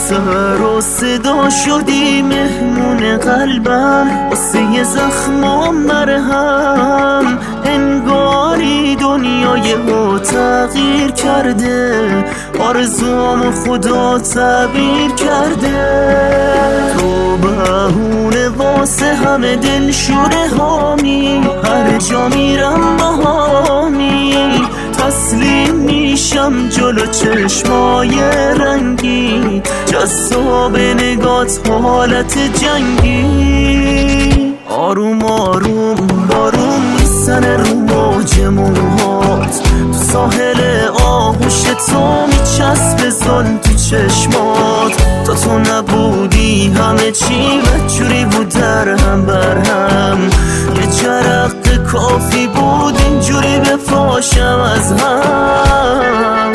سر و صدا شدی مهمون قلبم، واسه زخمام مرهم. انگاری دنیای ما تغییر کرده، آرزوامو خدا تعبیر کرده. تو بهونه واسه همه دلشوره هامی، هر جا میرم بهامی. تسلیم میشم جلو چشمای رنگی، جذاب نگات حالت جنگی. آروم آروم بارون میزنه رو موج موهات، تو ساحل آغوش تو میچسبه ظلم تو چشمات. تو نبودی همه چی بدجوری بود در هم بر هم، یه جرقه کافی بود اینجوری بپاشم از هم.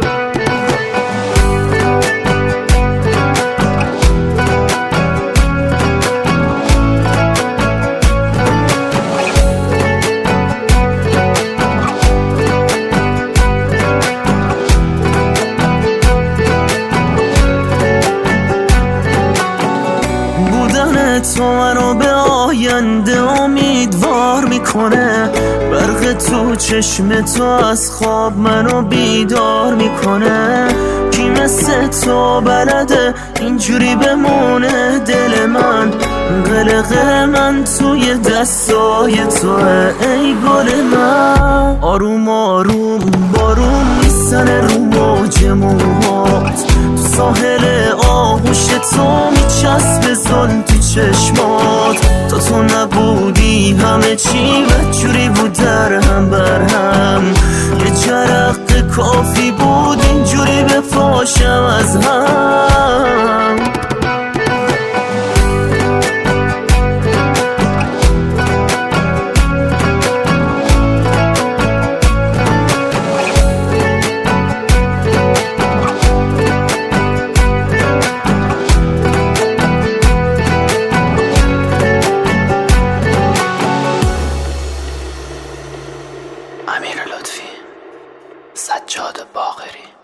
تو منو به آینده امیدوار میکنه، برق تو چشم تو از خواب منو بیدار میکنه. کی مثل تو بلده اینجوری بمونه دل من، قلق من توی دستای توه ای گل من. آروم آروم بارون میزنه رو موج موهات، تو ساحل آغوش تو میچسبه ظلم تو چشمات. تو نبودی همه چی بدجوری بود در هم بر هم، یه جرقه کافی بود اینجوری بپاشم از هم. امیر لطفی، سجاد باقری.